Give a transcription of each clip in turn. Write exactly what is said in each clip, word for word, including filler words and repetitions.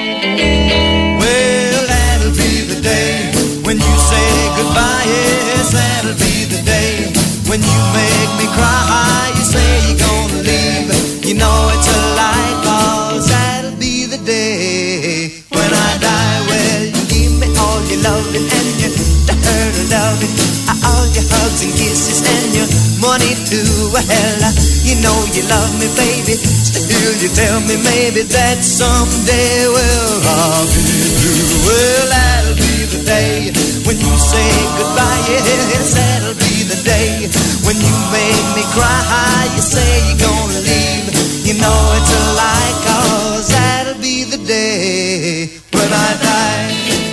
Well, that'll be the day when you say goodbye. Yes, that'll be the day when you make me cry. You say you're gonna leave, you know it's a lie, 'cause that'll be the day when I die. Well, you give me all your loving and your hurt loving, all your hugs and kisses and your money too. Well, you know you love me, baby. Still you tell me maybe that someday, well, I'll be through. Well, that'll be the day when you say goodbye. Yes, that'll be the day when you make me cry. You say you're gonna leave, you know it's a lie, 'cause that'll be the day when I die.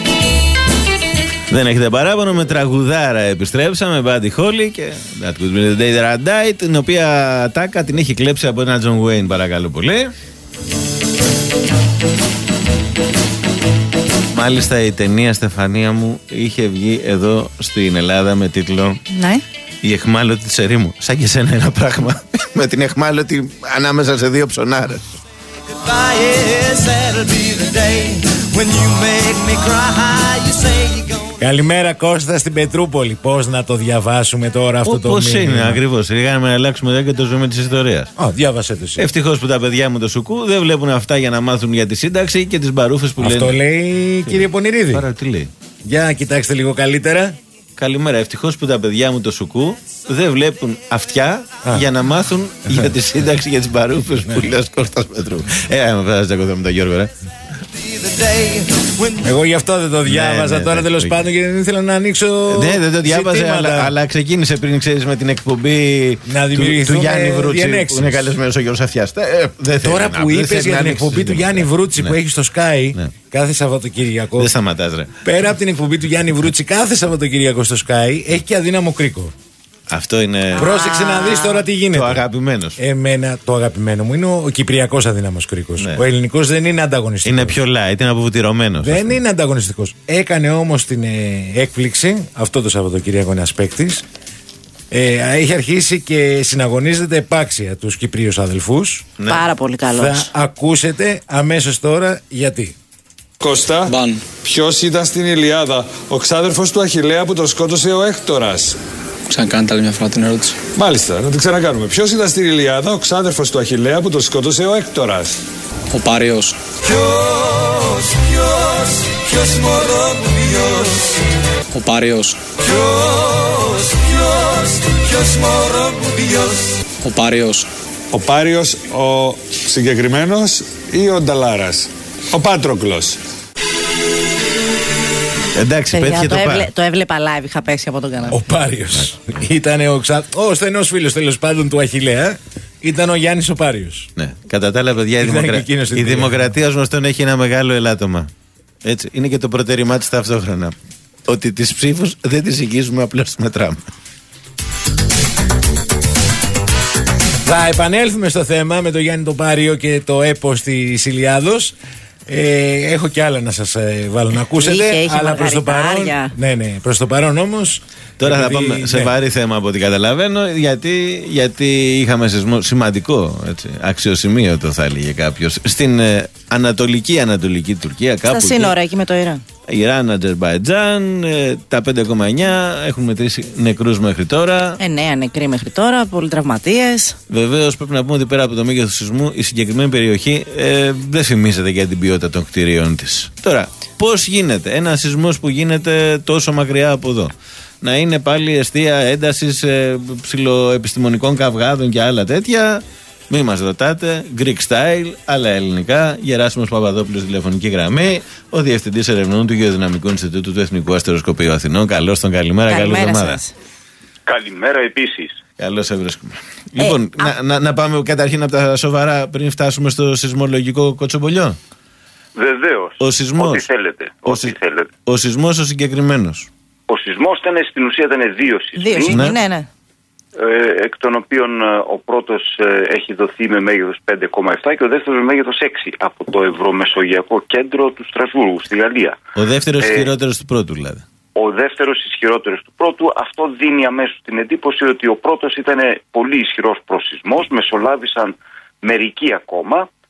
Δεν έχετε παράπονο, με τραγουδάρα επιστρέψαμε, Buddy Holly και That Could Be The Day That I Died, την οποία τάκα την έχει κλέψει από έναν John Wayne, παρακαλώ πολύ. Μάλιστα η ταινία, Στεφανία μου, είχε βγει εδώ στην Ελλάδα με τίτλο Ναι. Η αιχμάλωτη της ερήμου. Σαν και σένα ένα πράγμα. Με την αιχμάλωτη ανάμεσα σε δύο ψωνάρες. Καλημέρα Κώστα στην Πετρούπολη. Πώς να το διαβάσουμε τώρα αυτό το Πώς μήνυμα? είναι ακριβώς. Λίγαμε να αλλάξουμε εδώ και το ζούμε της ιστορίας. Α, διάβασε το εσύ. Ευτυχώς που τα παιδιά μου το σουκού δεν βλέπουν αυτά για να μάθουν για τη σύνταξη και τις μπαρούφες που αυτό λένε. Αυτό λέει κύριε Πονηρίδη. Άρα τι λέει? Για κοιτάξτε λίγο καλύτερα. Καλημέρα. Ευτυχώς που τα παιδιά μου το σουκού δεν βλέπουν αυτιά Α. για να μάθουν για τη σύνταξη για τις μπαρούφες που λέει ο Κώστας Πετρού. Ε, με φέρασε εγώ με τα Γιώργο, ρε. Εγώ γι' αυτό δεν το διάβαζα ναι, ναι, τώρα ναι, τέλος ναι. πάντων, γιατί δεν ήθελα να ανοίξω. Ναι, δεν το διάβαζε, ζητήματα. αλλά, αλλά ξεκίνησε πριν, ξέρεις, με την εκπομπή Να του, δημιουργηθούν του Γιάννη Βρούτσι διενέξεις. που είναι καλεσμένος ο Γιώργος Αφιάς. Ε, δεν θέλει Τώρα να- που δεν είπες θέλει για να την ανοίξει εκπομπή του ζητήματα. Γιάννη Βρούτσι Ναι. που έχει στο Sky Ναι. κάθε Σαββατοκύριακο. Δεν σταματάς, ρε. Πέρα από την εκπομπή του Γιάννη Βρούτσι κάθε Σαββατοκύριακο στο Sky έχει και αδύναμο κρίκο. Αυτό είναι Πρόσεξε να δεις τώρα τι γίνεται. το αγαπημένος. Εμένα το αγαπημένο μου είναι ο, ο κυπριακός αδύναμος κρίκος. Ναι. Ο ελληνικός δεν είναι ανταγωνιστικός. Είναι πιο light, είναι αποβουτυρωμένος. Δεν είναι ανταγωνιστικός. Έκανε όμως την ε, έκπληξη, αυτό το Σαββατοκύριακο ένας παίκτης. Ε, έχει αρχίσει και συναγωνίζεται επάξια τους Κυπρίους αδελφούς. Ναι. Πάρα πολύ καλός. Θα ακούσετε αμέσως τώρα γιατί. Κώστα, Μπαν. ποιος ήταν στην Ηλιάδα ο ξάδερφος του Αχιλλέα που τον σκότωσε ο Έκτορας? Ξανακάνετε άλλη μια φορά την ερώτηση. Μάλιστα, να την ξανακάνουμε. Ποιος ήταν στην Ηλιάδα ο ξάδερφος του Αχιλλέα που τον σκότωσε ο Έκτορας? Ο Πάριος. Ποιος, ποιος, ποιος μωρό μου, ποιος? Ο Πάριος. Ποιος, ποιος, ποιος μωρό μου, ποιος? Ο Πάριος. Ο Πάριος ο συγκεκριμένος ή ο Νταλάρας? Ο Πάτροκλος. Εντάξει, Παιδιά, πέτυχε το, το, έβλε, πά. το έβλεπα live, είχα πέσει από τον κανάλι. Ο Πάριος ήταν ο, ξα... ο στενός φίλος τέλος πάντων του Αχιλλέα. Ήταν ο Γιάννης ο Πάριος. Ναι. Κατά τα άλλα, παιδιά, η, Ήταν δημοκρα... και εκείνος στην η ταινία. δημοκρατία ως γνωστόν έχει ένα μεγάλο ελάττωμα. Έτσι. Είναι και το προτεραιμά της ταυτόχρονα. Ότι τις ψήφους δεν τις οικίζουμε, απλώς τις μετράμε. Θα επανέλθουμε στο θέμα με τον Γιάννη τον Πάριο και το έπος της Ηλιάδος. Ε, έχω και άλλα να σας ε, βάλω να ακούσετε. Είχε, είχε αλλά προς το παρόν. μαργαριτάρια. Ναι, ναι, προς το παρόν όμως. Τώρα επειδή, θα πάμε σε ναι. βαρύ θέμα από ό,τι καταλαβαίνω, γιατί, γιατί είχαμε σεισμό σημαντικό, έτσι, αξιοσημείωτο θα έλεγε κάποιος, στην ε, ανατολική ανατολική Τουρκία. Κάπου Στα σύνορα εκεί με το Ιράν. Ιράν, Αζερμπαϊτζάν, ε, τα πέντε κόμμα εννιά έχουν μετρήσει νεκρούς μέχρι τώρα. Εννέα νεκροί μέχρι τώρα, πολλοί τραυματίες. Βεβαίως πρέπει να πούμε ότι πέρα από το μέγεθος του σεισμού, η συγκεκριμένη περιοχή ε, δεν φημίζεται για την ποιότητα των κτηρίων της. Τώρα, πώς γίνεται ένα σεισμός που γίνεται τόσο μακριά από εδώ να είναι πάλι αιστεία έντασης ε, ψιλοεπιστημονικών καυγάδων και άλλα τέτοια? Μη μας ρωτάτε, Greek style, άλλα ελληνικά. Γεράσιμος Παπαδόπουλος, τηλεφωνική γραμμή. Ο Διευθυντής Ερευνών του Γεωδυναμικού Ινστιτούτου του Εθνικού Αστεροσκοπείου Αθηνών. Καλώς τον, καλημέρα, καλή Καλημέρα εβδομάδα. σας. Καλημέρα επίσης. Καλώς σε βρίσκουμε. Ε, Λοιπόν, α... να, να, να πάμε καταρχήν από τα σοβαρά πριν φτάσουμε στο σεισμολογικό κοτσομπολιό. Βεβαίως. Ο σεισμός. Ό,τι θέλετε. Ο, Ό,τι σει- θέλετε. ο σεισμός ο συγκεκριμένος. Ο σεισμός ήταν, στην ουσία ήταν δύο σεισμοί. Δύο σεισμοί, Ναι. ναι, ναι. Ε, εκ των οποίων ε, ο πρώτος ε, έχει δοθεί με μέγεθος πέντε κόμμα επτά και ο δεύτερος με μέγεθος έξι από το Ευρωμεσογειακό Κέντρο του Στρασβούργου στη Γαλλία. Ο δεύτερος Ε, χειρότερος του πρώτου δηλαδή. Ο δεύτερος ισχυρότερος του πρώτου. Αυτό δίνει αμέσως την εντύπωση ότι ο πρώτος ήταν πολύ ισχυρός προς σεισμός, μεσολάβησαν μερικοί ακόμα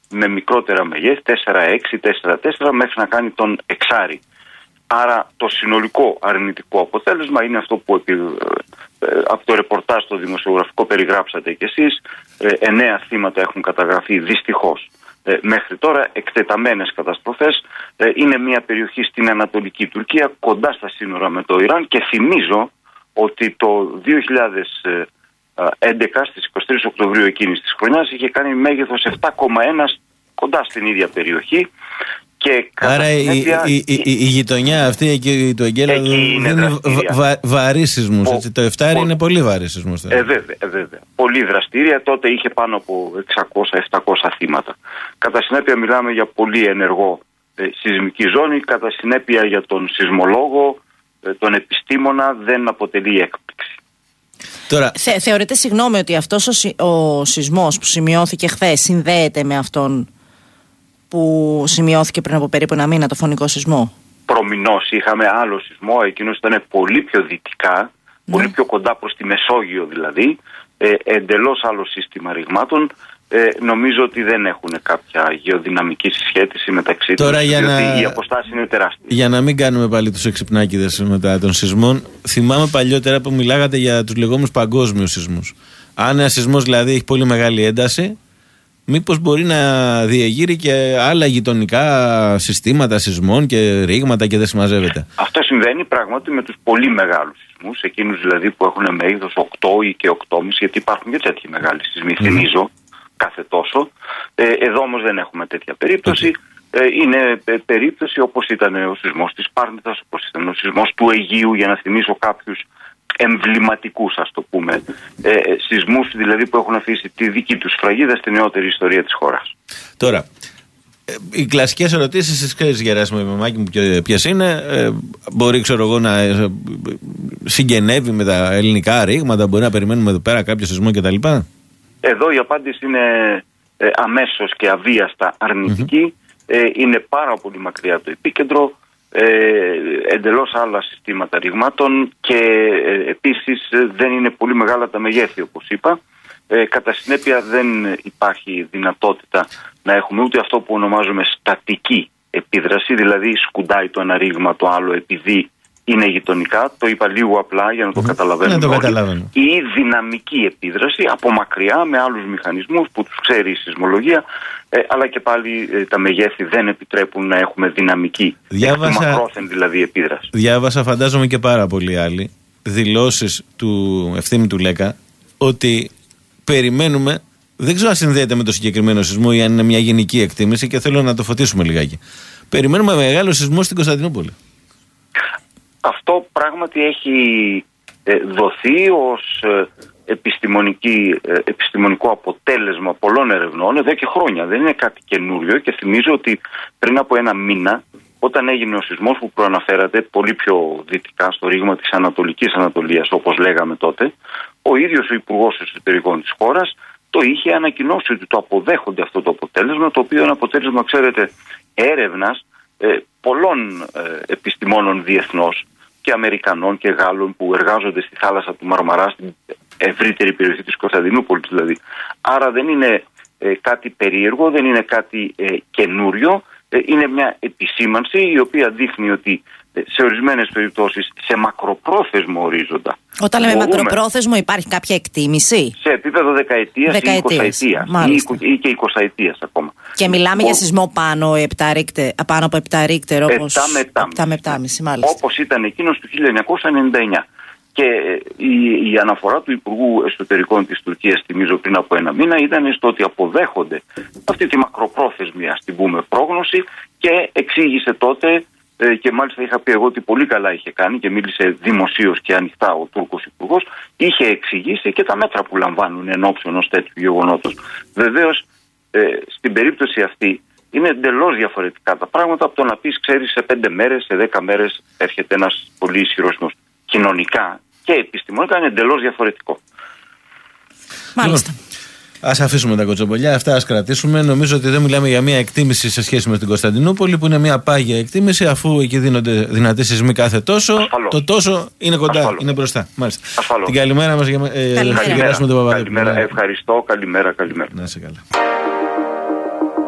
με μικρότερα μεγέθη, τέσσερα έξι, τέσσερα τέσσερα, μέχρι να κάνει τον εξάρι. Άρα το συνολικό αρνητικό αποτέλεσμα είναι αυτό που επί, ε, από το ρεπορτάζ το δημοσιογραφικό περιγράψατε κι εσείς. Ε, εννέα θύματα έχουν καταγραφεί δυστυχώς ε, μέχρι τώρα, εκτεταμένες καταστροφές. Ε, είναι μια περιοχή στην Ανατολική Τουρκία, κοντά στα σύνορα με το Ιράν, και θυμίζω ότι το δύο χιλιάδες έντεκα στις είκοσι τρεις Οκτωβρίου εκείνης της χρονιάς είχε κάνει μέγεθος επτά κόμμα ένα κοντά στην ίδια περιοχή. Και άρα η, συνέπεια, η, η, η, η γειτονιά αυτή εκεί του Εγκέλαδου είναι βα, βα, βαρύ σεισμός. Ο, το εφτά είναι πολύ βαρύ σεισμός. Ε, βέβαια, ε, βέβαια. Πολύ δραστήρια. Τότε είχε πάνω από εξακόσια επτακόσια θύματα. Κατά συνέπεια μιλάμε για πολύ ενεργό ε, σεισμική ζώνη. Κατά συνέπεια για τον σεισμολόγο, ε, τον επιστήμονα, δεν αποτελεί έκπληξη. Τώρα... Θε, θεωρείτε, συγγνώμη, ότι αυτός ο, ο σεισμός που σημειώθηκε χθες συνδέεται με αυτόν που σημειώθηκε πριν από περίπου ένα μήνα, το φωνικό σεισμό? Προμηνώς είχαμε άλλο σεισμό, εκείνος ήταν πολύ πιο δυτικά, ναι. πολύ πιο κοντά προς τη Μεσόγειο δηλαδή, ε, εντελώς άλλο σύστημα ρηγμάτων. Ε, νομίζω ότι δεν έχουν κάποια γεωδυναμική συσχέτιση μεταξύ τους, διότι να... οι αποστάσεις είναι τεράστιες. Για να μην κάνουμε πάλι τους εξυπνάκηδες μετά των σεισμών, θυμάμαι παλιότερα που μιλάγατε για τους λεγόμενους παγκόσμιους σεισμούς. Αν ένα σεισμός δηλαδή έχει πολύ μεγάλη ένταση, μήπως μπορεί να διεγείρει και άλλα γειτονικά συστήματα σεισμών και ρήγματα και δεν συμμαζεύεται? Αυτό συμβαίνει πράγματι με τους πολύ μεγάλους σεισμούς, εκείνους δηλαδή που έχουν μέγεθος οκτώ ή και οκτώ κόμμα πέντε, γιατί υπάρχουν και τέτοιοι μεγάλοι σεισμοί, mm. θυμίζω, κάθε τόσο. Ε, εδώ όμως δεν έχουμε τέτοια περίπτωση. Okay. Ε, είναι ε, περίπτωση όπως ήταν ο σεισμός της Πάρνηθας, όπως ήταν ο σεισμός του Αιγείου, για να θυμίσω κάποιους εμβληματικούς, ας το πούμε, ε, σεισμούς δηλαδή που έχουν αφήσει τη δική τους σφραγίδα στην νεότερη ιστορία της χώρας. Τώρα, ε, οι κλασικές ερωτήσεις τις ξέρεις, Γεράσιμο Μαμάκη μου, ποιες είναι? Ε, μπορεί, ξέρω εγώ, να ε, συγγενεύει με τα ελληνικά ρήγματα, μπορεί να περιμένουμε εδώ πέρα κάποιο σεισμό κτλ. Εδώ η απάντηση είναι ε, αμέσως και αβίαστα αρνητική. Mm-hmm. Ε, είναι πάρα πολύ μακριά το επίκεντρο. Ε, εντελώς άλλα συστήματα ρηγμάτων και ε, επίσης ε, δεν είναι πολύ μεγάλα τα μεγέθη, όπως είπα. Ε, κατά συνέπεια δεν υπάρχει δυνατότητα να έχουμε ούτε αυτό που ονομάζουμε στατική επίδραση, δηλαδή σκουντάει το ένα ρήγμα το άλλο επειδή είναι γειτονικά. Το είπα λίγο απλά για να το mm-hmm. καταλαβαίνουμε το όλοι. Ή δυναμική επίδραση από μακριά με άλλους μηχανισμούς που τους ξέρει η σεισμολογία, ε, αλλά και πάλι ε, τα μεγέθη δεν επιτρέπουν να έχουμε δυναμική, διάβασα, μακρόθεν δηλαδή επίδραση. Διάβασα, φαντάζομαι και πάρα πολλοί άλλοι, δηλώσεις του Ευθύμη του Λέκα ότι περιμένουμε, δεν ξέρω αν συνδέεται με το συγκεκριμένο σεισμό ή αν είναι μια γενική εκτίμηση και θέλω να το φωτίσουμε λιγάκι. Περιμένουμε μεγάλο σεισμό στην Κωνσταντινούπολη. Αυτό πράγματι έχει ε, δοθεί ως ε, επιστημονική, ε, επιστημονικό αποτέλεσμα πολλών ερευνών εδώ και χρόνια. Δεν είναι κάτι καινούριο και θυμίζω ότι πριν από ένα μήνα, όταν έγινε ο σεισμός που προαναφέρατε πολύ πιο δυτικά στο ρήγμα της Ανατολικής Ανατολίας, όπως λέγαμε τότε, ο ίδιος ο Υπουργός Εσωτερικών της χώρας το είχε ανακοινώσει ότι το αποδέχονται αυτό το αποτέλεσμα, το οποίο είναι αποτέλεσμα, ξέρετε, έρευνας ε, πολλών ε, επιστημόνων διεθνώς και Αμερικανών και Γάλλων που εργάζονται στη θάλασσα του Μαρμαρά, στην ευρύτερη περιοχή της Κωνσταντινούπολης δηλαδή. Άρα δεν είναι ε, κάτι περίεργο, δεν είναι κάτι ε, καινούριο, ε, είναι μια επισήμανση η οποία δείχνει ότι ε, σε ορισμένες περιπτώσεις σε μακροπρόθεσμο ορίζοντα. Όταν λέμε μπορούμε, μακροπρόθεσμο, υπάρχει κάποια εκτίμηση? Σε επίπεδο δεκαετίας, δεκαετίας ή εικοσαετίας ή, ή και εικοσαετίας ακόμα. Και μιλάμε Ο... για σεισμό πάνω, πάνω από επτά ρίκτερ, όπως επτά με επτά κόμμα πέντε, μάλιστα. Όπως ήταν εκείνος του χίλια εννιακόσια ενενήντα εννιά. Και η, η αναφορά του Υπουργού Εσωτερικών της Τουρκίας, θυμίζω πριν από ένα μήνα, ήταν στο ότι αποδέχονται αυτή τη μακροπρόθεσμη, ας την πούμε, πρόγνωση, και εξήγησε τότε, ε, και μάλιστα είχα πει εγώ ότι πολύ καλά είχε κάνει και μίλησε δημοσίως και ανοιχτά ο Τούρκος Υπουργός, είχε εξηγήσει και τα μέτρα που λαμβάνουν εν ώψη ενός τέτοιου γεγονότος. Βεβαίως, ε, στην περίπτωση αυτή είναι εντελώς διαφορετικά τα πράγματα από το να πεις, ξέρεις, σε πέντε μέρες, σε δέκα μέρες έρχεται ένας πολύ ισχυρός σεισμός. Κοινωνικά και επιστημονικά είναι εντελώς διαφορετικό. Μάλιστα. Ας αφήσουμε τα κοτσομπολιά, αυτά ας κρατήσουμε. Νομίζω ότι δεν μιλάμε για μια εκτίμηση σε σχέση με την Κωνσταντινούπολη, που είναι μια πάγια εκτίμηση, αφού εκεί δίνονται δυνατοί σεισμοί κάθε τόσο. Ασφαλώς. Το τόσο είναι κοντά, Ασφαλώς. είναι μπροστά. Μάλιστα. Ασφαλώς. Την καλημέρα μας για ε, καλημέρα. Γεράσιμο τον Παπαδόπουλο. Καλημέρα, ευχαριστώ, καλημέρα, καλημέρα. Να είσαι καλά.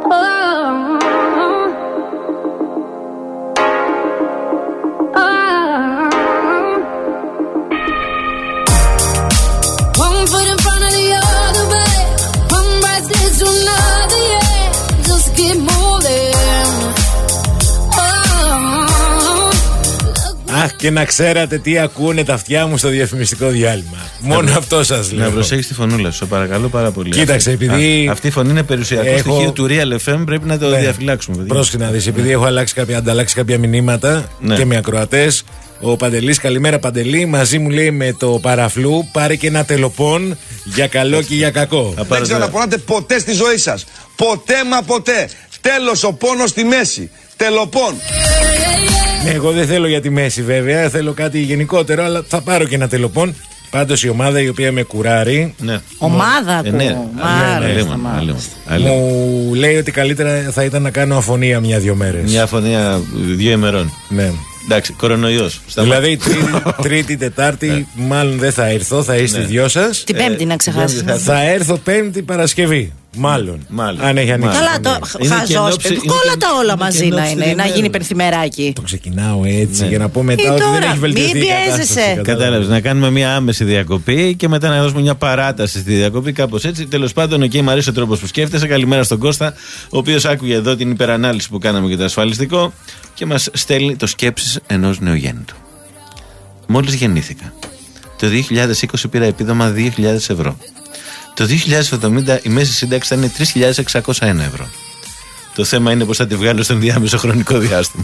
Αχ, και να ξέρατε τι ακούνε τα αυτιά μου στο διαφημιστικό διάλειμμα. Μόνο αυτό σας λέω. Να προσέχεις τη φωνούλα σου, σε παρακαλώ πάρα πολύ. Κοίταξε, επειδή. Α, αυτή η φωνή είναι περιουσιακό έχω... στοιχείο του Real εφ εμ, πρέπει να το ναι. διαφυλάξουμε. Πρόσεχε να δεις, επειδή έχω αλλάξει κάποια, ανταλλάξει κάποια μηνύματα ναι. και με ακροατές. Ο Παντελής, καλημέρα Παντελή. Μαζί μου λέει με το παραφλού, πάρε και ένα τελοπών για καλό και για κακό. Δεν ξέρω να πονάτε ποτέ στη ζωή σας. Ποτέ μα ποτέ. Τέλος ο πόνος στη μέση. Τελοπών. Ναι, εγώ δεν θέλω για τη μέση βέβαια, θέλω κάτι γενικότερο, αλλά θα πάρω και ένα τελοπών. Πάντως η ομάδα η οποία με κουράρει. Ναι. Ομάδα ε, που. Ναι, ναι, ναι, μου λέει ότι καλύτερα θα ήταν να κάνω αφωνία μια-δυο μέρες. Μια αφωνία δύο ημερών. Ναι. Εντάξει, κορονοϊός. Δηλαδή τρίτη, τρίτη Τετάρτη, μάλλον δεν θα έρθω, θα είστε ναι. δυο σας. Την Πέμπτη ε, να ξεχάσεις. Θα, θα έρθω Πέμπτη Παρασκευή. Μάλλον. Μάλλον. Αν έχει ανοίξει. Καλά, το χαζός. Κόλλα τα όλα μαζί να είναι, να γίνει πενθυμεράκι. Το ξεκινάω έτσι ναι. για να πω μετά ότι τώρα, δεν έχει βελτιωθεί. Μην πιέζεσαι. Κατάλαβες, να κάνουμε μια άμεση διακοπή και μετά να δώσουμε μια παράταση στη διακοπή, κάπως έτσι. Τέλος πάντων, εκεί μου αρέσει ο τρόπος που σκέφτεσαι. Καλημέρα στον Κώστα, ο οποίος άκουγε εδώ την υπερανάλυση που κάναμε για το ασφαλιστικό και μας στέλνει το σκέψεις ενός νεογέννητου. Μόλις γεννήθηκα. Το δύο χιλιάδες είκοσι πήρα επίδομα δύο χιλιάδες ευρώ. Το δύο χιλιάδες εβδομήντα η μέση σύνταξη θα είναι τρεις χιλιάδες εξακόσια ένα ευρώ. Το θέμα είναι πως θα τη βγάλω στον διάμεσο χρονικό διάστημα.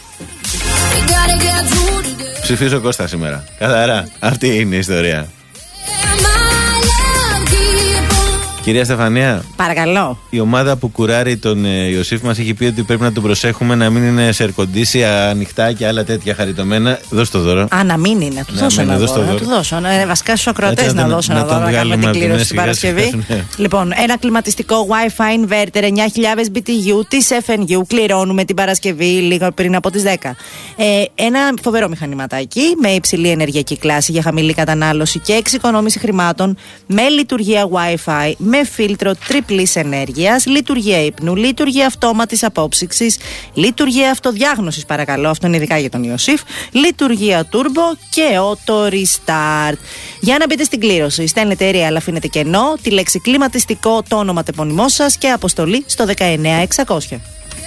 Ψηφίζω Κώστα σήμερα. Καθαρά. Αυτή είναι η ιστορία. Κυρία Στεφανία. Παρακαλώ. Η ομάδα που κουράρει τον ε, Ιωσήφ μας έχει πει ότι πρέπει να τον προσέχουμε να μην είναι σε ερκοντήσια ανοιχτά και άλλα τέτοια χαριτωμένα. Δώσ' το δώρο. Α, να μην είναι. Να του να δώσω ένα δώρο. δώρο. Να του δώσω. Ε, βασικά στους ακροατές να, να δώσω να ένα δώρο. Να κάνουμε την κλήρωση την Παρασκευή. Ναι. Λοιπόν, ένα κλιματιστικό Wi-Fi inverter εννιά χιλιάδες μπι τι γιου της εφ εν γιου. Κληρώνουμε την Παρασκευή λίγο πριν από τις δέκα. Ε, ένα φοβερό μηχανηματάκι με υψηλή ενεργειακή κλάση για χαμηλή κατανάλωση και εξοικονόμηση χρημάτων με λειτουργία Wi-Fi. Με φίλτρο τριπλής ενέργειας, λειτουργία ύπνου, λειτουργία αυτόματης απόψυξης, λειτουργία αυτοδιάγνωσης, παρακαλώ, αυτό είναι ειδικά για τον Ιωσήφ, λειτουργία turbo και auto restart. Για να μπείτε στην κλήρωση, στέλνετε real, αφήνετε κενό, τη λέξη κλιματιστικό, το όνομα τεπώνυμό σας και αποστολή στο δεκαεννιά εξακόσια.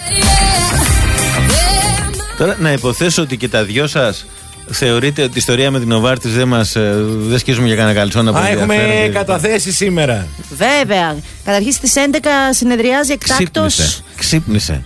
Τώρα να υποθέσω ότι και τα δυο σας θεωρείτε ότι η ιστορία με την Νοβάρτης δεν μας δεν σκίζουμε για κανένα καλτσόνα. Α, έχουμε καταθέσει σήμερα. Βέβαια. Καταρχήν στις έντεκα συνεδριάζει εκτάκτος. Ξύπνησε. Ξύπνησε.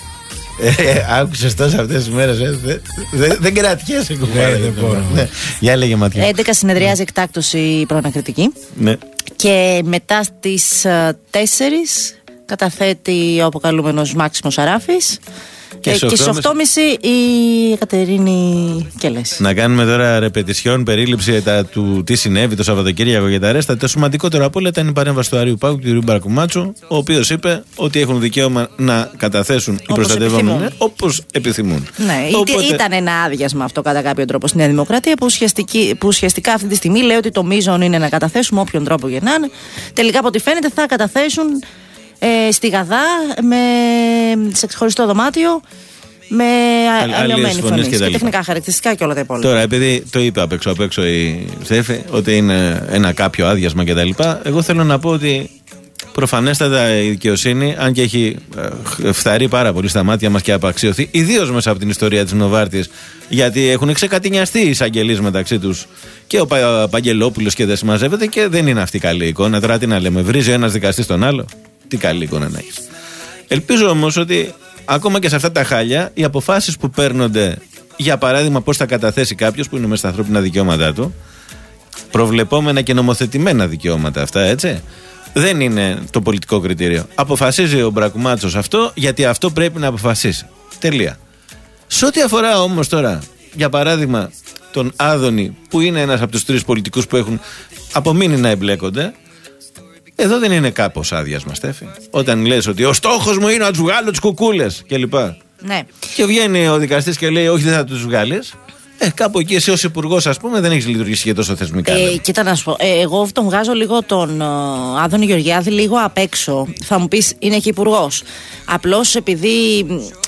Ε, άκουσες τόσα αυτές τις μέρες. Ε, δεν δε, δε κρατιέσαι κουμπάρε. Δεν μπορώ. Ναι. Για έλεγε Ματιά. έντεκα συνεδριάζει εκτάκτος η προανακριτική. Ναι. Και μετά στις τέσσερις καταθέτει ο αποκαλούμενος Μάξιμος Σαράφης. Και, ε, και στις οκτώ και μισή η Κατερίνη Κελέση. Να κάνουμε τώρα ρεπετησιόν, περίληψη τα, του τι συνέβη το Σαββατοκύριακο για τα ρέστα. Το σημαντικότερο από όλα ήταν η παρέμβαση του Αρείου Πάγου και του Μπαρκουμάτσου, ο οποίος είπε ότι έχουν δικαίωμα να καταθέσουν οι προστατευόμενοι όπως επιθυμούν. Ναι, Οπότε... ήταν ένα άδειασμα αυτό κατά κάποιο τρόπο στη Νέα Δημοκρατία που, που ουσιαστικά αυτή τη στιγμή λέει ότι το μείζον είναι να καταθέσουμε όποιον τρόπο γεννάνε. Τελικά από ό,τι φαίνεται θα καταθέσουν. Ε, στη Γαδά με, σε ξεχωριστό δωμάτιο με αλλοιωμένη φωνή και, και τεχνικά χαρακτηριστικά και όλα τα υπόλοιπα. Τώρα, επειδή το είπε απ' έξω, απ' έξω η Στέφη ότι είναι ένα κάποιο άδειασμα κτλ., εγώ θέλω να πω ότι προφανέστατα η δικαιοσύνη, αν και έχει φθαρεί πάρα πολύ στα μάτια μας και απαξιωθεί, ιδίως μέσα από την ιστορία της Νοβάρτης, γιατί έχουν ξεκατηνιαστεί οι εισαγγελείς μεταξύ τους και ο Πα, Παγγελόπουλος και δεν συμμαζεύεται και δεν είναι αυτή καλή εικόνα. Τώρα τι να λέμε, βρίζει ο ένας δικαστής τον άλλο. Τι καλή εικόνα να έχεις. Ελπίζω όμως ότι ακόμα και σε αυτά τα χάλια οι αποφάσεις που παίρνονται, για παράδειγμα πώς θα καταθέσει κάποιος που είναι μέσα στα ανθρώπινα δικαιώματά του, προβλεπόμενα και νομοθετημένα δικαιώματα αυτά, έτσι, δεν είναι το πολιτικό κριτήριο. Αποφασίζει ο Μπρακουμάτσος αυτό γιατί αυτό πρέπει να αποφασίσει. Τελεία. Σε ό,τι αφορά όμως τώρα, για παράδειγμα, τον Άδωνη, που είναι ένας από τους τρεις πολιτικούς που έχουν απομείνει να εμπλέκονται, εδώ δεν είναι κάπως άδειασμα, Στέφη. Όταν λες ότι ο στόχος μου είναι να τους βγάλω τις κουκούλες κλπ. Ναι. Και βγαίνει ο δικαστής και λέει όχι, δεν θα τους βγάλεις. Ε, κάπου εκεί εσύ ως υπουργός, ας πούμε, δεν έχεις λειτουργήσει και τόσο θεσμικά. Ε, κοίτα να σου πω, ε, εγώ τον βγάζω λίγο τον ε, Άδωνη Γεωργιάδη λίγο απ' έξω. Θα μου πεις, είναι και υπουργός. Απλώς επειδή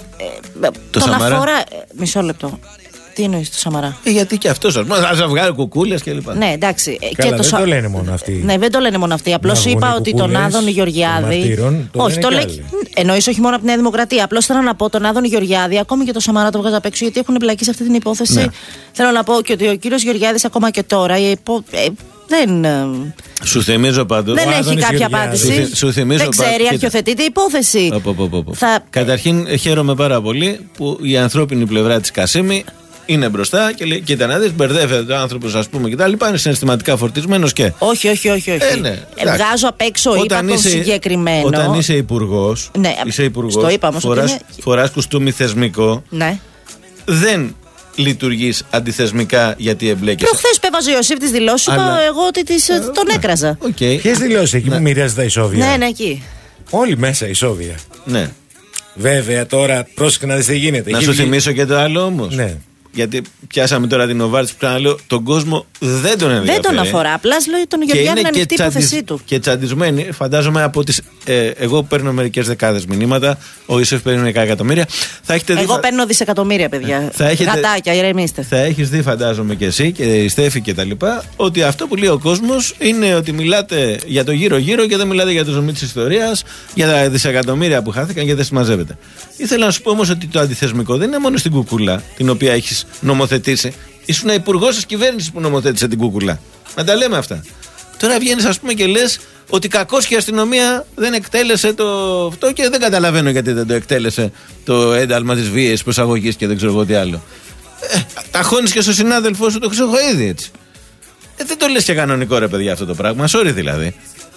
ε, το τον Σαμαρά. αφορά... Ε, μισό λεπτό. Τι εννοείς το Σαμαρά? Ε, γιατί και αυτός, ας πούμε, θα βγάλει κουκούλες κλπ. Ναι, εντάξει. Καλά, και δεν το, το Σα... λένε μόνο αυτοί. Ναι, δεν το λένε μόνο αυτοί. Απλώς Να βγουν είπα οι ότι τον κουκούλες Άδωνη Γεωργιάδη. των μαρτύρων, το Όχι, λένε το κι λέει. άλλοι. Εννοείς όχι μόνο από τη Νέα Δημοκρατία. Απλώς θέλω να πω τον Άδωνη Γεωργιάδη, ακόμη και το Σαμαρά το βγάζω απ' έξω, γιατί έχουν εμπλακεί σε αυτή την υπόθεση. Ναι. Θέλω να πω και ότι ο κύριος Γεωργιάδης ακόμα και τώρα η υπο... ε, δεν. ε, Σου θυμίζω πάντως. Δεν Ο έχει Άδωνης κάποια Γεωργιάδης. απάντηση. Σου θυ- σου θυμίζω δεν ξέρει, πα- αρχιοθετείται η υπόθεση. Πω, πω, πω, πω. Θα... Καταρχήν χαίρομαι πάρα πολύ που η ανθρώπινη πλευρά της Κασίμη είναι μπροστά και λέει: κοίτα να δεις, μπερδεύεται ο άνθρωπος, ας πούμε, κτλ. Είναι συναισθηματικά φορτισμένος και. Όχι, όχι, όχι. όχι. Ε, ναι, Ε, εντάξει. βγάζω απ' έξω, είπα Όταν τον είσαι- συγκεκριμένο. Όταν είσαι υπουργός, Ναι, είσαι υπουργός, στο είπα όμως ότι φοράς, είναι- φοράς κουστούμι θεσμικό, Ναι. δεν λειτουργείς αντιθεσμικά γιατί εμπλέκεσαι. Προχθές που έβαζε ο Ιωσήφ τις δηλώσεις, είπα Αλλά- εγώ ότι τις, ε, τον έκραζα. Οκ. Ποιες δηλώσεις εκεί που μοιράζει τα ισόβια? Ναι, ναι, εκεί. Όλοι μέσα ισόβια. Ναι. Βέβαια τώρα πρόσεχε να δεις τι γίνεται. Να Έχει σου βγει- θυμίσω και το άλλο όμως. Ναι. Γιατί πιάσαμε τώρα την Νοβάρτης που ξαναλέω, τον κόσμο δεν τον ενδιαφέρει. Δεν τον αφορά. Απλά λέω τον Γεωργιάδη να ανοιχτεί η υπόθεσή του. και τσαντισμένοι, φαντάζομαι από τις. Ε, εγώ παίρνω μερικές δεκάδες μηνύματα, ο Ιωσήφ παίρνει μερικά εκατομμύρια. Θα έχετε δει, Εγώ φα- παίρνω δισεκατομμύρια, παιδιά. Θα έχετε- Γατάκια, ηρεμήστε. θα έχεις δει, φαντάζομαι και εσύ και η Στέφη και τα λοιπά, ότι αυτό που λέει ο κόσμος είναι ότι μιλάτε για το γύρω-γύρω και δεν μιλάτε για το ζωμί της ιστορίας, για τα δισεκατομμύρια που χάθηκαν και δεν συμμαζεύεται. Ήθελα να σου πω όμως ότι το αντιθεσμικό δεν είναι μόνο στην κουκούλα, την οποία έχεις νομοθετήσει. Ήσουν υπουργός της κυβέρνησης που νομοθέτησε την κούκουλα. Να τα λέμε αυτά. Τώρα βγαίνεις, ας πούμε, και λες ότι κακώς και η αστυνομία δεν εκτέλεσε το αυτό και δεν καταλαβαίνω γιατί δεν το εκτέλεσε το ένταλμα της βίαιης προσαγωγής και δεν ξέρω εγώ τι άλλο. Ε, ταχώνεις και στο συνάδελφό σου, το ξέρω ήδη έτσι. Ε, δεν το λες και κανονικό, ρε παιδιά, αυτό το πράγμα. Sorry δηλαδή.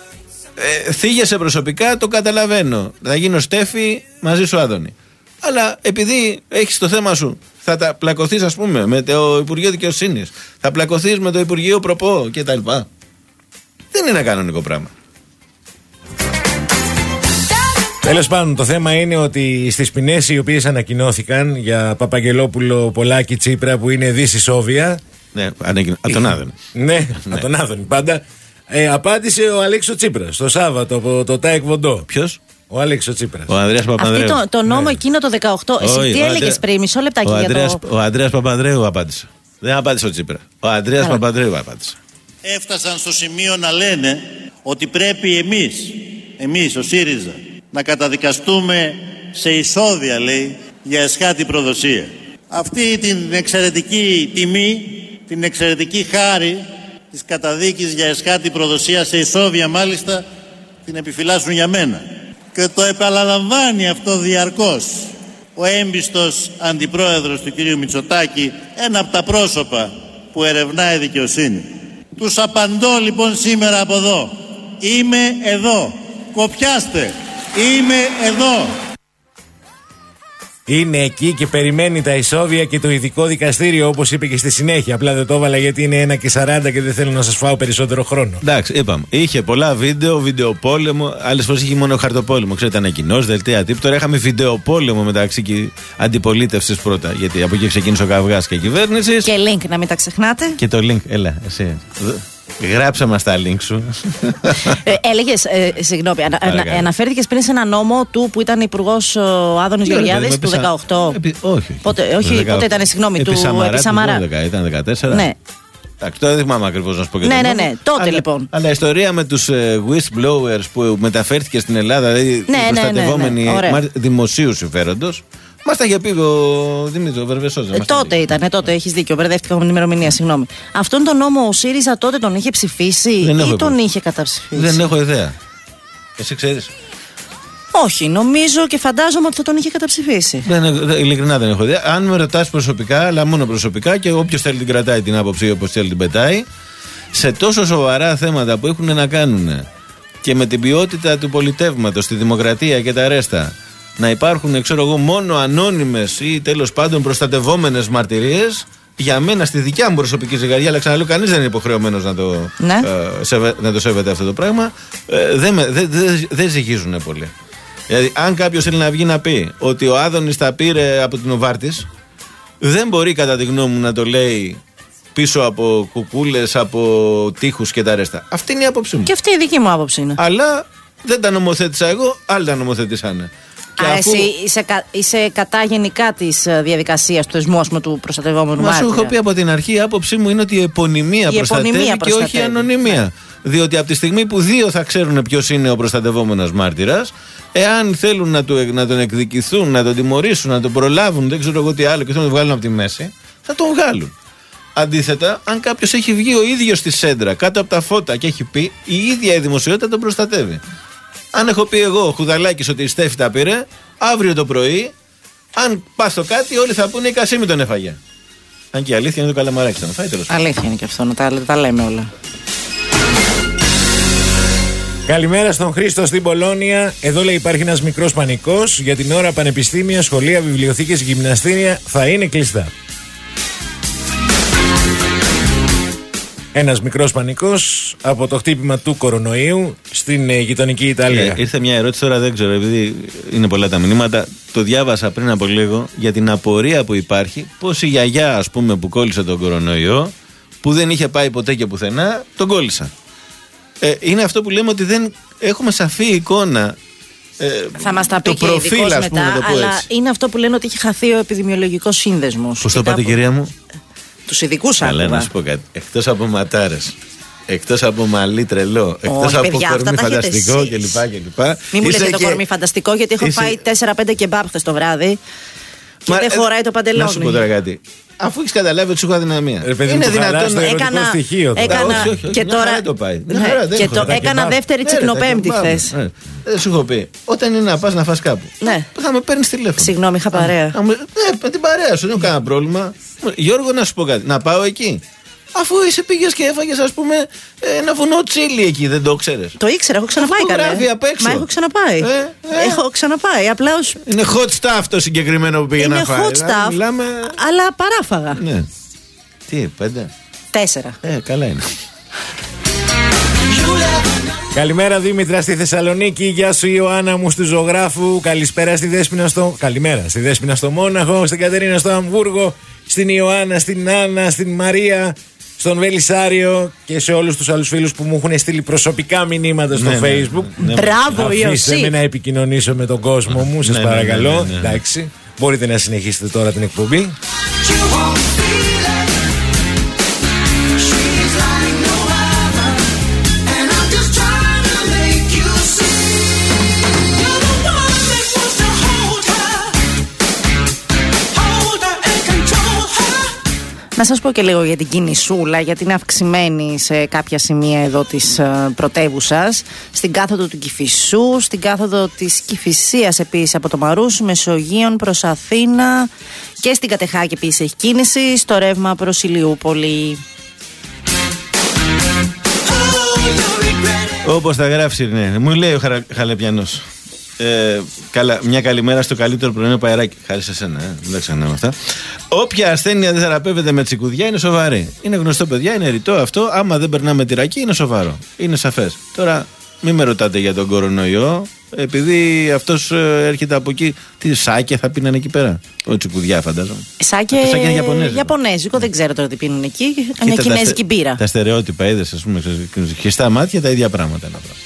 Ε, θίγεσαι προσωπικά, το καταλαβαίνω. Θα γίνω Στέφη μαζί σου, Άδωνη. Αλλά επειδή έχεις το θέμα σου, θα τα πλακωθείς, ας πούμε, με το Υπουργείο Δικαιοσύνης, θα πλακωθείς με το Υπουργείο Προπό κτλ. Δεν είναι κανονικό πράγμα. Τέλος πάντων, το θέμα είναι ότι στις ποινές οι οποίες ανακοινώθηκαν για Παπαγγελόπουλο, Πολάκη, Τσίπρα που είναι δυσισόβια. Ναι, ανέκυνα. Από τον Άδωνη. Ναι, από τον Άδωνη πάντα. Ε, απάντησε ο Αλέξης Τσίπρας το Σάββατο από το ΤΑΕΚ Βοντό. Ποιος? Ο Αλέξης Τσίπρας. Ο Ανδρέας Αυτή Παπανδρέου. το, το νόμο εκείνο το δεκαοκτώ. Εσύ Όχι, τι ο έλεγες Ανδρέας- πριν, μισό λεπτάκι Ο για Ανδρέας, το. ο Ανδρέας Παπανδρέου απάντησε. Δεν απάντησε ο Τσίπρα. Ο Ανδρέας Καλά. Παπανδρέου απάντησε. Έφτασαν στο σημείο να λένε ότι πρέπει εμείς, εμείς ο ΣΥΡΙΖΑ, να καταδικαστούμε σε εισόδια, λέει, για εσχάτη προδοσία. Αυτή την εξαιρετική τιμή, την εξαιρετική χάρη της καταδίκης για εσχάτη προδοσία σε εισόδια μάλιστα, την επιφυλάσσουν για μένα. Και το επαναλαμβάνει αυτό διαρκώς ο έμπιστος αντιπρόεδρος του κ. Μητσοτάκη, ένα από τα πρόσωπα που ερευνάει δικαιοσύνη. Τους απαντώ λοιπόν σήμερα από εδώ. Είμαι εδώ. Κοπιάστε. Είμαι εδώ. Είναι εκεί και περιμένει τα ισόβια και το ειδικό δικαστήριο, όπως είπε και στη συνέχεια. Απλά δεν το έβαλα γιατί είναι ένα και σαράντα και δεν θέλω να σας φάω περισσότερο χρόνο. Εντάξει, είπαμε. Είχε πολλά βίντεο, βιντεοπόλεμο. Άλλες φορές είχε μόνο χαρτοπόλεμο. Ξέρετε, ανακοινώσεις, δελτία τύπου. Τώρα είχαμε βιντεοπόλεμο μεταξύ αντιπολίτευσης πρώτα. Γιατί από εκεί ξεκίνησε ο καυγάς και η κυβέρνηση. Και link, να μην τα ξεχνάτε. Και το link, έλα, εσύ. Γράψα μας τα link σου. Ε, Έλεγε, ε, συγγνώμη, ανα, ανα, Παρακαλώ. αναφέρθηκες πριν σε ένα νόμο του που ήταν υπουργό ο Άδωνης Ναι, ρε παιδί Γεωργιάδης μου, του επί Σα- δεκαοκτώ. επί- Όχι. Πότε- όχι, Το πότε δεκαοκτώ. ήταν, συγγνώμη, Επί του- Σαμαρά, επί του Σαμαρά. δώδεκα, ήταν δεκατέσσερα. Ναι. Εντάξει, τώρα δεν θυμάμαι ακριβώς να σου πω και Ναι, τον ναι, νόμο. ναι, τότε αλλά, λοιπόν. Αλλά η ιστορία με τους ε, whistleblowers που μεταφέρθηκε στην Ελλάδα, δηλαδή Ναι, οι ναι, ναι, προστατευόμενοι ναι, ωραία. μα- δημοσίου συμφέροντος, μας τα είχε πει ο Δημήτρης ο Βερβεσός. δεν Ε, μας τα τότε πει. ήταν, τότε έχει δίκιο. Μπερδεύτηκα με την ημερομηνία, συγγνώμη. Αυτόν τον νόμο ο ΣΥΡΙΖΑ τότε τον είχε ψηφίσει Δεν ή έχω τον υπόψη. είχε καταψηφίσει? Δεν έχω ιδέα. Εσύ ξέρεις. Όχι, νομίζω και φαντάζομαι ότι θα τον είχε καταψηφίσει. Δεν, έχω- δεν- ειλικρινά δεν έχω ιδέα. Αν με ρωτάς προσωπικά, αλλά μόνο προσωπικά και όποιος θέλει την κρατάει την άποψη όπως θέλει την πετάει, σε τόσο σοβαρά θέματα που έχουν να κάνουν και με την ποιότητα του πολιτεύματος, τη δημοκρατία και τα ρέστα, να υπάρχουν, ξέρω εγώ, μόνο ανώνυμες ή τέλος πάντων προστατευόμενες μαρτυρίες, για μένα στη δικιά μου προσωπική ζυγαριά, αλλά ξαναλέω, κανείς δεν είναι υποχρεωμένος να το, Ναι. ε, σεβε- να το σέβεται αυτό το πράγμα, ε, δεν με- δεν δεν- δεν ζυγίζουν πολύ. Δηλαδή, αν κάποιος θέλει να βγει να πει ότι ο Άδωνης τα πήρε από την Οβάρτης, δεν μπορεί κατά τη γνώμη μου να το λέει πίσω από κουκούλες, από τείχους και τα ρέστα. Αυτή είναι η άποψή μου. Και αυτή η δική μου άποψη είναι. Αλλά δεν τα νομοθέτησα εγώ, άλλοι τα νομοθετήσανε. Α, αφού... εσύ είσαι, κα, είσαι κατά γενικά της διαδικασίας του θεσμού του προστατευόμενου μάρτυρα. Μα σου έχω πει από την αρχή, η άποψή μου είναι ότι η επωνυμία, η προστατεύει, επωνυμία και προστατεύει. Όχι η ανωνυμία. Ναι. Διότι από τη στιγμή που δύο θα ξέρουν ποιος είναι ο προστατευόμενος μάρτυρας, εάν θέλουν να, του, να τον εκδικηθούν, να τον τιμωρήσουν, να τον προλάβουν, δεν ξέρω εγώ τι άλλο, και θέλουν να τον βγάλουν από τη μέση, θα τον βγάλουν. Αντίθετα, αν κάποιος έχει βγει ο ίδιος στη σέντρα κάτω από τα φώτα και έχει πει, η ίδια η δημοσιότητα τον προστατεύει. Αν έχω πει εγώ, ο Χουδαλάκης, ότι η Στέφη τα πήρε, αύριο το πρωί, αν πάθω κάτι, όλοι θα πούνε η Κασίμη τον έφαγε. Αν και η αλήθεια είναι το Καλαμαράκι τον φάει, τέλος πάντων. Αλήθεια είναι και αυτό, να τα, τα λέμε όλα. Καλημέρα στον Χρήστο στην Πολώνια. Εδώ λέει υπάρχει ένας μικρός πανικός. Για την ώρα πανεπιστήμια, σχολεία, βιβλιοθήκες, γυμναστήρια θα είναι κλειστά. Ένας μικρός πανικός από το χτύπημα του κορονοϊού στην ε, γειτονική Ιταλία. Ε, ήρθε μια ερώτηση τώρα, δεν ξέρω, επειδή είναι πολλά τα μηνύματα. Το διάβασα πριν από λίγο για την απορία που υπάρχει πως η γιαγιά, ας πούμε, που κόλλησε τον κορονοϊό, που δεν είχε πάει ποτέ και πουθενά, τον κόλλησα. Ε, είναι αυτό που λέμε ότι δεν έχουμε σαφή εικόνα. Ε, θα μας τα πει και ειδικός μετά, αλλά έτσι. Είναι αυτό που λένε ότι έχει χαθεί ο επιδημιολογικός σύνδεσμος. Πώς το είπατε, κυρία μου? Τους ειδικούς άκουγα. Καλά, να σου πω κάτι. Εκτός από ματάρες, εκτός από μαλλί τρελό, εκτός από παιδιά, κορμί φανταστικό κλπ. Μην μου λέτε το κορμί φανταστικό, γιατί έχω είσαι... φάει τέσσερα πέντε κεμπάπ χθες το βράδυ και Μα, δεν χωράει ε, το παντελόνι. Να σου πω τώρα κάτι. Αφού έχεις καταλάβει ότι σου έχω αδυναμία. Ρε, παιδί, είναι δυνατόν να έκανα. Στοιχείο, έκανα όχι, όχι, όχι, και τώρα. Δεν το πάει. Ναι, ναι, και το έκανα δεύτερη τσικνοπέμπτη χθες. Δεν σου έχω πει. Όταν είναι να πας να φας κάπου. Ναι. Θα με παίρνεις τηλέφωνο. Συγγνώμη, είχα παρέα. Ναι, με την παρέα σου δεν έχω κανένα πρόβλημα. Γιώργο, να σου πω κάτι. Να πάω εκεί. Αφού είσαι πήγες και έφαγες, ας πούμε, ένα βουνό τσίλι εκεί, δεν το ξέρεις? Το ήξερα, έχω ξαναπάει καλά. Μα έχω ξαναπάει. Ε, ε. Έχω ξαναπάει. Απλά ως... Είναι hot stuff το συγκεκριμένο που πήγε είναι να φάει. Είναι hot stuff, μιλάμε... αλλά παράφαγα. Ναι. Τι, πέντε? Τέσσερα. Ε, καλά είναι. Καλημέρα Δήμητρα στη Θεσσαλονίκη. Γεια σου Ιωάννα μου στη Ζωγράφου. Καλησπέρα στη Δέσποινα στο... Καλημέρα στη Δέσποινα στο Μόναχο. Στην Κατερίνα στο Αμβούργο. Στην Ιωάννα, στην Άννα, στην Μαρία, στον Βελισσάριο και σε όλους τους άλλους φίλους που μου έχουν στείλει προσωπικά μηνύματα στο ναι, Facebook. Ναι, ναι, Μπράβο Ιωσή. Αφήστε με να επικοινωνήσω με τον κόσμο μου, σας ναι, παρακαλώ. Ναι, ναι, ναι, ναι. Εντάξει, μπορείτε να συνεχίσετε τώρα την εκπομπή. Να σας πω και λίγο για την κινησούλα, γιατί είναι αυξημένη σε κάποια σημεία εδώ της πρωτεύουσας. Στην κάθοδο του Κηφισού, στην κάθοδο της Κηφισίας επίσης από το Μαρούσι, Μεσογείων προς Αθήνα και στην Κατεχάκη επίσης έχει κίνηση, στο ρεύμα προς Ηλιούπολη. Όπως τα γράψει, ναι. Μου λέει ο Χαρα... Χαλεπιανός. Ε, καλά, μια καλημέρα στο καλύτερο πρωινό Παϊράκι. Χάρη σε σένα, ε, δεν ξεχνάμε αυτά. Όποια ασθένεια δεν θεραπεύεται με τσικουδιά είναι σοβαρή. Είναι γνωστό, παιδιά, είναι ρητό αυτό. Άμα δεν περνάμε τυράκι, είναι σοβαρό. Είναι σαφές. Τώρα, μην με ρωτάτε για τον κορονοϊό, επειδή αυτός ε, έρχεται από εκεί. Τι σάκια θα πίνανε εκεί πέρα? Ο τσικουδιά, φαντάζομαι. Σάκια είναι Ιαπωνέζικο. Ιαπωνέζικο, δεν ξέρω τώρα τι πίνουν εκεί. Είναι κινέζικη μπύρα. Τα στερεότυπα, είδες, ας πούμε, χιστά μάτια, τα ίδια πράγματα. Ένα πράγμα.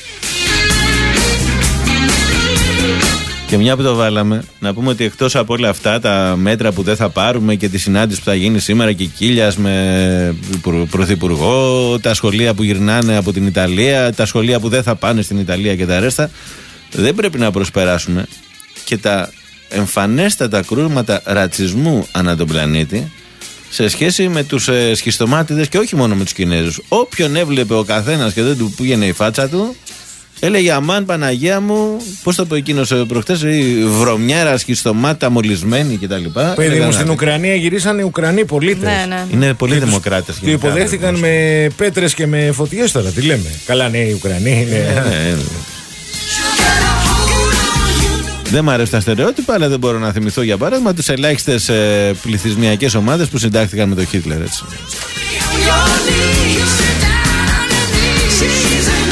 Και μια που το βάλαμε, να πούμε ότι εκτός από όλα αυτά τα μέτρα που δεν θα πάρουμε και τη συνάντηση που θα γίνει σήμερα και Κύλιας με πρωθυπουργό, τα σχολεία που γυρνάνε από την Ιταλία, τα σχολεία που δεν θα πάνε στην Ιταλία και τα ρέστα, δεν πρέπει να προσπεράσουμε και τα εμφανέστατα κρούσματα ρατσισμού ανά τον πλανήτη σε σχέση με τους ε, σχιστομάτιδες και όχι μόνο με τους Κινέζους. Όποιον έβλεπε ο καθένας και δεν του πήγαινε η φάτσα του, έλεγε αμάν Παναγία μου, πώς το πω εκείνος προχτές, η βρωμιάρα σχιστομάτα μολυσμένη κτλ. Παιδί μου, στην Ουκρανία γυρίσαν οι Ουκρανοί πολίτες. Ναι, ναι. Είναι πολύ δημοκράτες. Και υποδέχτηκαν με πέτρες και με φωτιές τώρα. Τι λέμε? Καλά, ναι, οι Ουκρανοί είναι. Ναι, δεν μ' αρέσουν τα στερεότυπα, αλλά δεν μπορώ να θυμηθώ για παράδειγμα τις ελάχιστες ε, πληθυσμιακές ομάδες που συντάχθηκαν με τον Χίτλερ. Έτσι.